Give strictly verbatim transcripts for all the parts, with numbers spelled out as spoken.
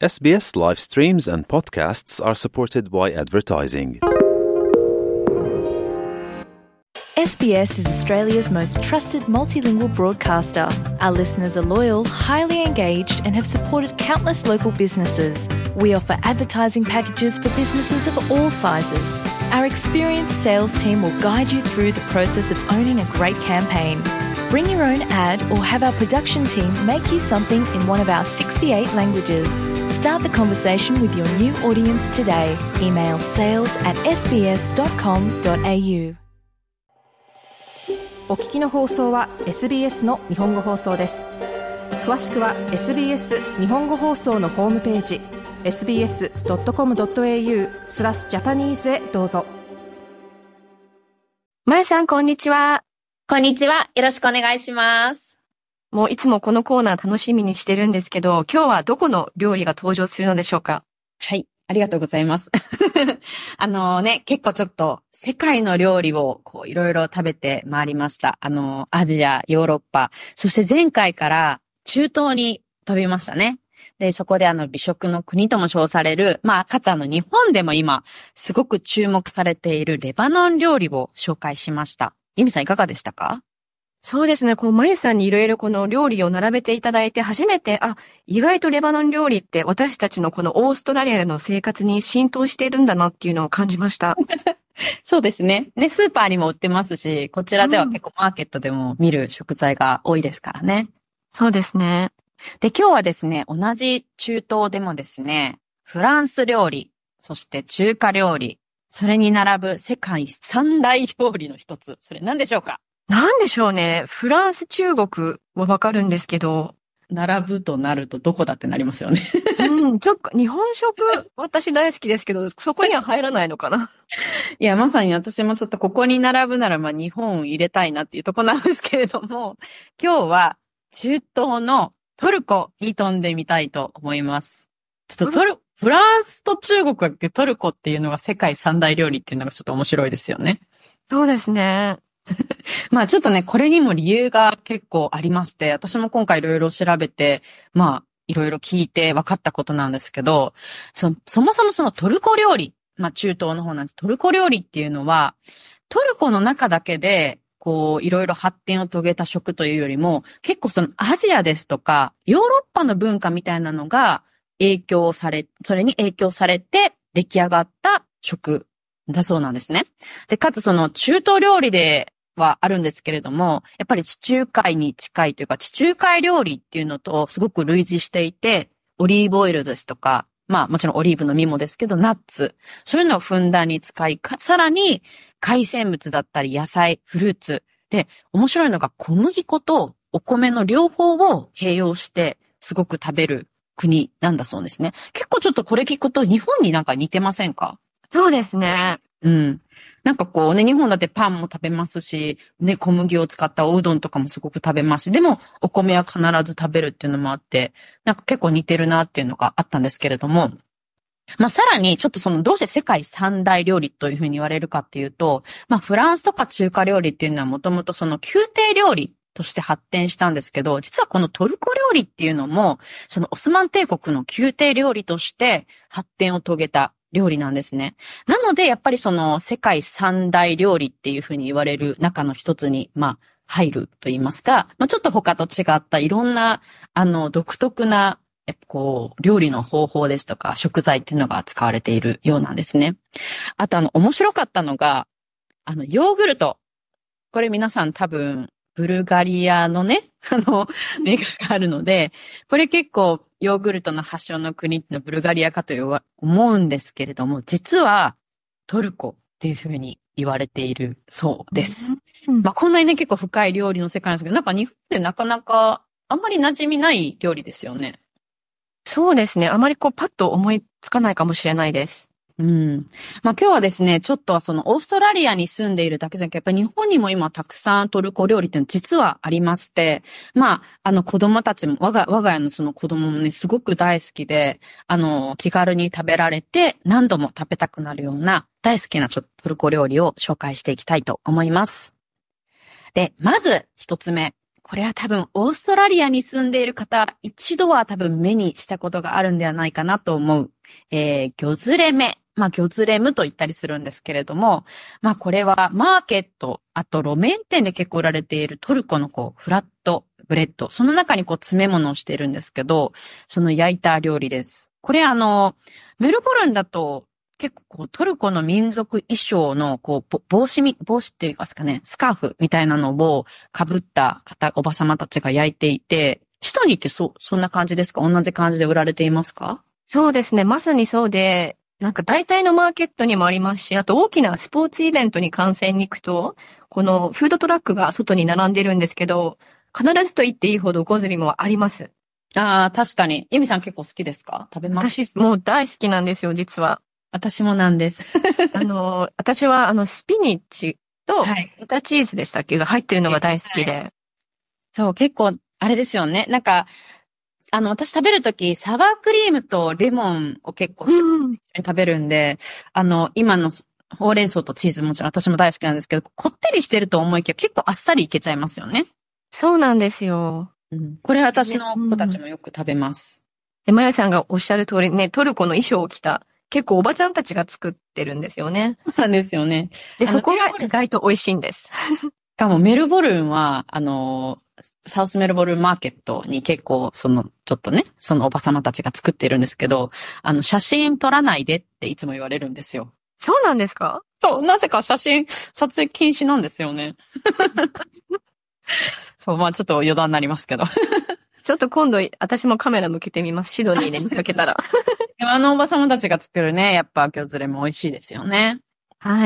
エスビーエス live streams and podcasts are supported by advertising. S B S is Australia's most trusted multilingual broadcaster. Our listeners are loyal, highly engaged, and have supported countless local businesses. We offer advertising packages for businesses of all sizes. Our experienced sales team will guide you through the process of owning a great campaign. Bring your own ad or have our production team make you something in one of our sixty-eight languages. Start the conversation with your new audience today. Email sales at s b s dot com dot a u. お聞きの放送は エスビーエス の日本語放送です。詳しくは エスビーエス 日本語放送のホームページ エスビーエスドットコムドットエーユー スラスジャパニーズへどうぞ。 まえさん、こんにちは。 こんにちは。よろしくお願いします。 もういつもこのコーナー楽しみにしてるんですけど、今日はどこの料理が登場するのでしょうか？ はい。ありがとうございます。あのね、結構ちょっと世界の料理をこういろいろ食べて回りました。あの、アジア、ヨーロッパ、そして前回から中東に飛びましたね。で、そこであの美食の国とも称される、まあ、かつあの日本でも今すごく注目されているレバノン料理を紹介しました。ユミさんいかがでしたか？ そうですね。こう、まゆさんにいろいろこの料理を並べていただいて、初めて、あ、意外とレバノン料理って私たちのこのオーストラリアでの生活に浸透しているんだなっていうのを感じました。 そうですね。ね、スーパーにも売ってますし、こちらでは結構マーケットでも見る食材が多いですからね。 そうですね。 で、今日はですね、同じ中東でもですね、フランス料理、そして中華料理、それに並ぶ世界三大料理の一つ、それ何でしょうか？ なんでしょうね。フランス、中国はわかるんですけど。 並ぶとなるとどこだってなりますよね。 うん、ちょっと日本食、私大好きですけど、そこには入らないのかな。 いや、まさに私もちょっとここに並ぶなら、まあ日本入れたいなっていうとこなんですけれども、今日は中東のトルコに飛んでみたいと思います。ちょっとトル、フランスと中国がトルコっていうのが世界三大料理っていうのがちょっと面白いですよね。 そうですね。 まあちょっとね、これにも理由が結構ありまして、私も今回いろいろ調べて、まあいろいろ聞いて分かったことなんですけど、そ、そもそもそのトルコ料理、まあ中東の方なんです。トルコ料理っていうのは、トルコの中だけで、こういろいろ発展を遂げた食というよりも、結構そのアジアですとか、ヨーロッパの文化みたいなのが影響され、それに影響されて出来上がった食だそうなんですね。で、かつその中東料理で、はあるんですけれども、やっぱり地中海に近いというか、地中海料理っていうのとすごく類似していて、オリーブオイルですとか、まあもちろんオリーブの実もですけど、ナッツ、そういうのをふんだんに使い、さらに海鮮物だったり野菜、フルーツ。で、面白いのが小麦粉とお米の両方を併用してすごく食べる国なんだそうですね。結構ちょっとこれ聞くと日本になんか似てませんか？ そうですね。 うん。なんかこうね、日本だってパンも食べますし、ね、小麦を使ったおうどんとかもすごく食べますし、でもお米は必ず食べるっていうのもあって、なんか結構似てるなっていうのがあったんですけれども、まあさらにちょっとそのどうして世界三大料理というふうに言われるかっていうと、まあフランスとか中華料理っていうのはもともとその宮廷料理として発展したんですけど、実はこのトルコ料理っていうのも、そのオスマン帝国の宮廷料理として発展を遂げた料理なんですね。なので、やっぱりその世界三大料理っていうふうに言われる中の一つに、まあ、入ると言いますか、まあ、ちょっと他と違ったいろんな、あの、独特な、こう、料理の方法ですとか、食材っていうのが使われているようなんですね。あと、あの、面白かったのが、あの、ヨーグルト。これ皆さん多分、ブルガリアのね、あの、メーカーがあるので、これ結構、ヨーグルトの発祥の国のブルガリアかと思うんですけれども、実はトルコっていうふうに言われているそうです。うん、まあこんなにね結構深い料理の世界なんですけど、なんか日本ってなかなかあんまり馴染みない料理ですよね。 そうですね。あまりこうパッと思いつかないかもしれないです。 うん。まあ今日はですね、ちょっとそのオーストラリアに住んでいるだけじゃなくて、やっぱり日本にも今たくさんトルコ料理って実はありまして、まあ、あの子供たちも、我が、我が家のその子供もね、すごく大好きで、あの、気軽に食べられて何度も食べたくなるような大好きなちょっとトルコ料理を紹介していきたいと思います。で、まず一つ目。 これは多分オーストラリアに住んでいる方、一度は多分目にしたことがあるんではないかなと思う。えー、魚ズレメ。まあ、魚ズレムと言ったりするんですけれども、まあ、これはマーケット、あと路面店で結構売られているトルコのこう、フラットブレッド。その中にこう、詰め物をしているんですけど、その焼いた料理です。これあの、メルボルンだと、結構こうトルコの民族衣装のこう帽子み、帽子って言いますかね、スカーフみたいなのを被った方、おばさまたちが焼いていて、シドニーってそ、そんな感じですか？同じ感じで売られていますか？ そうですね。まさにそうで、なんか大体のマーケットにもありますし、あと大きなスポーツイベントに観戦に行くと、このフードトラックが外に並んでるんですけど、必ずと言っていいほどゴズリもあります。 ああ、確かに。ユミさん結構好きですか？食べます？ 私もう大好きなんですよ、実は。 私もなんです。 あの、私はあの、スピニッチと、豚チーズでしたっけが入ってるのが大好きで。はい、 そう、結構、あれですよね。なんか、あの、私食べるとき、サワークリームとレモンを結構食べるんで、うん、あの、今のほうれん草とチーズもちろん私も大好きなんですけど、こってりしてると思いきや結構あっさりいけちゃいますよね。 そうなんですよ。 うん、これ私の子たちもよく食べます。 で、まやさんがおっしゃる通りね、トルコの衣装を着た、結構おばちゃんたちが作ってるんですよね。 そうなんですよね。 で、そこが意外と美味しいんです。 しかもメルボルンは、あの、サウスメルボルンマーケットに結構、その、ちょっとね、そのおばさまたちが作っているんですけど、あの、写真撮らないでっていつも言われるんですよ。 そうなんですか？ そう、なぜか写真撮影禁止なんですよね。そう、まあちょっと余談になりますけど。 ちょっと今度、私もカメラ向けてみます。シドニーで見かけたら。 あのおばさまたちが作るね、やっぱ魚ズレも美味しいですよね。 はい。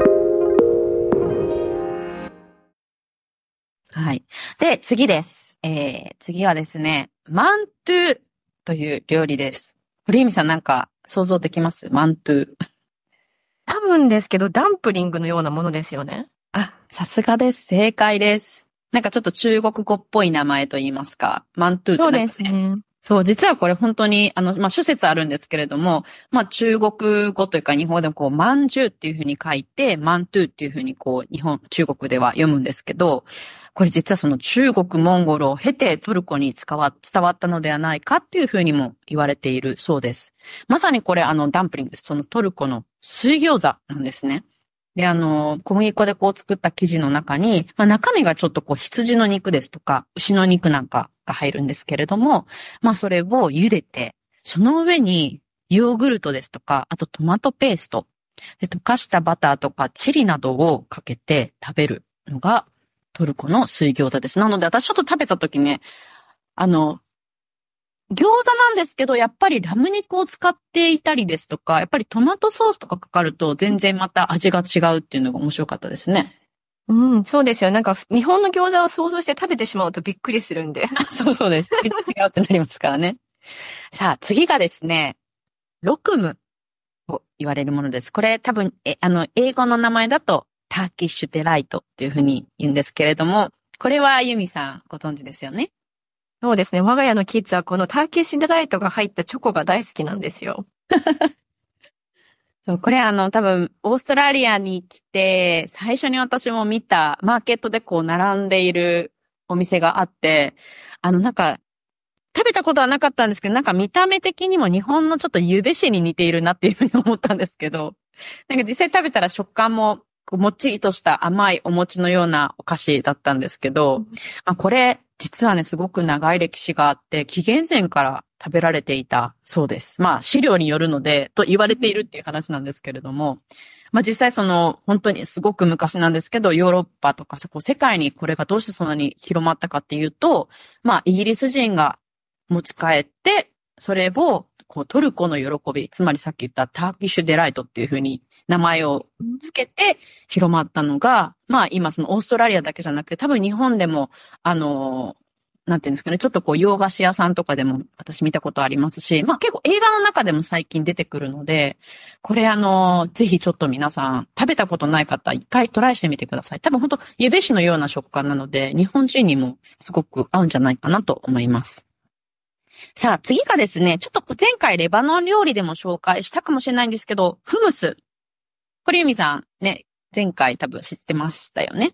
はい。で、次です。えー、次はですね、マントゥーという料理です。堀井美さんなんか想像できます？マントゥー。 多分ですけど、ダンプリングのようなものですよね。 あ、さすがです。正解です。なんかちょっと中国語っぽい名前と言いますか。マントゥーってなんか、ね、 そうですね。 そう、実はこれ本当に、あの、まあ、諸説あるんですけれども、まあ、中国語というか日本語でもこう、まんじゅうっていう風に書いて、マントゥーっていう風にこう、日本、中国では読むんですけど、これ実はその中国、モンゴルを経てトルコに伝わ、伝わったのではないかっていう風にも言われているそうです。まさにこれあの、ダンプリングです。そのトルコの水餃子なんですね。で、あの、小麦粉でこう作った生地の中に、まあ、中身がちょっとこう羊の肉ですとか、牛の肉なんかが入るんですけれども、まあ、それを茹でて、その上にヨーグルトですとか、あとトマトペースト、で溶かしたバターとかチリなどをかけて食べるのがトルコの水餃子です。なので私ちょっと食べた時ね、あの、餃子なんですけど、やっぱりラム肉を使っていたりですとか、やっぱりトマトソースとかかかると全然また味が違うっていうのが面白かったですね。 うん、そうですよ。なんか日本の餃子を想像して食べてしまうとびっくりするんで。 そうそうです。違うってなりますからね。さあ、次がですね、ロクムと言われるものです。これ多分、え、あの、英語の名前だとターキッシュデライトっていうふうに言うんですけれども、これはユミさんご存知ですよね。 そうですね。我が家のキッズはこのターキッシュデライトが入ったチョコが大好きなんですよ。 そう、これあの多分オーストラリアに来て最初に私も見たマーケットでこう並んでいるお店があって、あのなんか食べたことはなかったんですけど、なんか見た目的にも日本のちょっとゆべしに似ているなっていうふうに思ったんですけど、なんか実際食べたら食感もこうもっちりとした甘いお餅のようなお菓子だったんですけど、まあ、これ実はねすごく長い歴史があって紀元前から食べられていたそうです。まあ資料によるのでと言われているっていう話なんですけれども、まあ実際その本当にすごく昔なんですけど、ヨーロッパとかそこ世界にこれがどうしてそんなに広まったかっていうと、まあイギリス人が持ち帰ってそれをこうトルコの喜び、つまりさっき言ったターキッシュデライトっていう風に名前をつけて広まったのが、まあ今そのオーストラリアだけじゃなくて多分日本でも、あの、なんていうんですかね、ちょっとこう洋菓子屋さんとかでも私見たことありますし、まあ結構映画の中でも最近出てくるので、これあの、ぜひちょっと皆さん食べたことない方一回トライしてみてください。多分本当ゆべしのような食感なので、日本人にもすごく合うんじゃないかなと思います。さあ次がですね、ちょっと前回レバノン料理でも紹介したかもしれないんですけど、フムス。これユミさんね、前回多分知ってましたよね。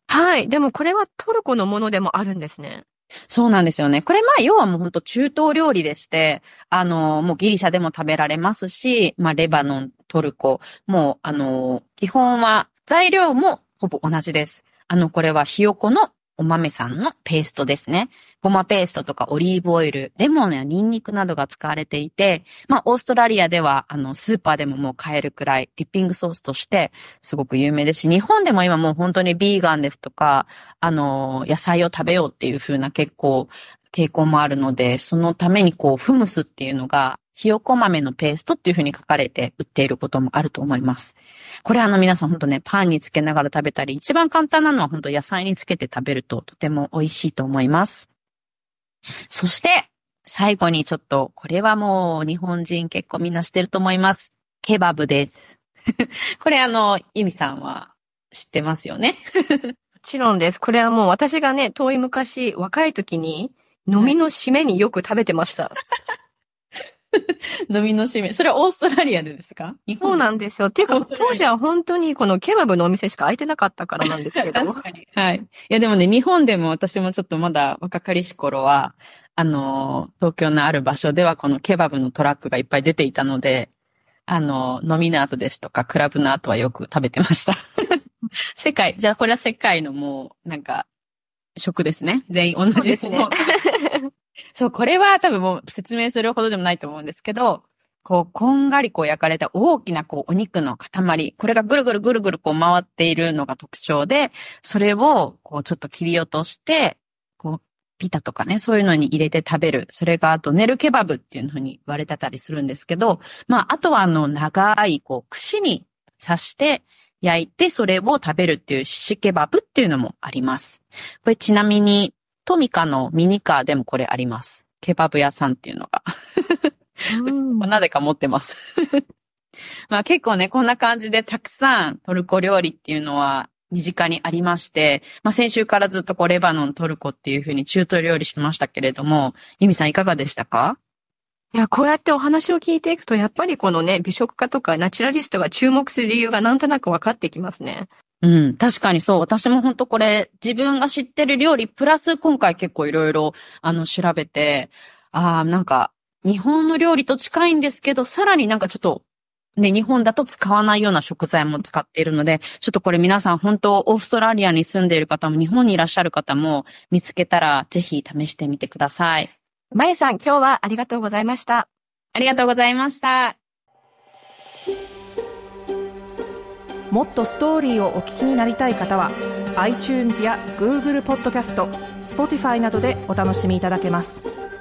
はい。でもこれはトルコのものでもあるんですね。 そうなんですよね。これまあ要はもうほんと中東料理でして、あの、もうギリシャでも食べられますし、まあレバノン、トルコ、もうあの、基本は材料もほぼ同じです。あの、これはひよこのお豆さんのペーストですね。ごまペーストとかオリーブオイル、レモンやニンニクなどが使われていて、まあオーストラリアではあのスーパーでももう買えるくらいディッピングソースとしてすごく有名ですし、日本でも今もう本当にビーガンですとか、あの野菜を食べようっていう風な結構傾向もあるので、そのためにこうフムスっていうのがひよこ豆のペーストっていう風に書かれて売っていることもあると思います。これあの皆さん本当ね、パンにつけながら食べたり、一番簡単なのは本当野菜につけて食べるととても美味しいと思います。そして、最後にちょっと、これはもう日本人結構みんな知ってると思います。ケバブです。これあの、ユミさんは知ってますよね。 もちろんです。これはもう私がね、遠い昔、若い時に飲みの締めによく食べてました。 飲みの締め。それはオーストラリアでですか？日本？ そうなんですよ。っていうか、当時は本当にこのケバブのお店しか開いてなかったからなんですけど。 確かに。はい。いやでもね、日本でも私もちょっとまだ若かりし頃は、あの、東京のある場所ではこのケバブのトラックがいっぱい出ていたので、あの、飲みの後ですとか、クラブの後はよく食べてました。世界、じゃあこれは世界のもう、なんか、食ですね。全員同じですね。そう、これは多分もう説明するほどでもないと思うんですけど、こう、こんがりこう焼かれた大きなこうお肉の塊、これがぐるぐるぐるぐるこう回っているのが特徴で、それをこうちょっと切り落として、こう、ピタとかね、そういうのに入れて食べる。それがあとネルケバブっていうふうに言われてたりするんですけど、まあ、あとはあの長いこう串に刺して焼いてそれを食べるっていうシシケバブっていうのもあります。これちなみにトミカのミニカーでもこれあります。ケバブ屋さんっていうのが。なぜか持ってます。まあ結構ね、こんな感じでたくさんトルコ料理っていうのは身近にありまして、まあ先週からずっとこうレバノン、トルコっていう風に中東料理しましたけれども、ユミさんいかがでしたか？ いや、こうやってお話を聞いていくと、やっぱりこのね、美食家とかナチュラリストが注目する理由がなんとなく分かってきますね。 うん、確かにそう。私も本当これ、自分が知ってる料理、プラス今回結構いろいろ、あの、調べて、ああ、なんか、日本の料理と近いんですけど、さらになんかちょっと、ね、日本だと使わないような食材も使っているので、ちょっとこれ皆さん本当、オーストラリアに住んでいる方も、日本にいらっしゃる方も、見つけたら、ぜひ試してみてください。 まゆさん、今日はありがとうございました。 ありがとうございました。 もっとストーリーをお聞きになりたい方は iTunes や Google ポッドキャスト、Spotify などでお楽しみいただけます。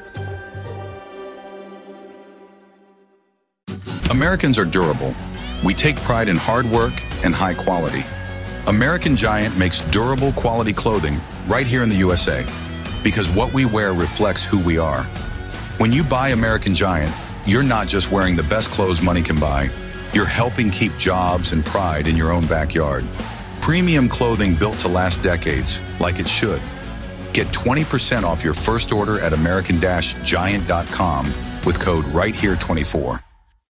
Americans are durable. We take pride in hard work and high quality. American Giant makes durable quality clothing right here in the U S A because what we wear reflects who we are. When you buy American Giant, you're not just wearing the best clothes money can buy.You're helping keep jobs and pride in your own backyard. Premium clothing built to last decades, like it should. Get twenty percent off your first order at American Giant dot com with code right here twenty-four.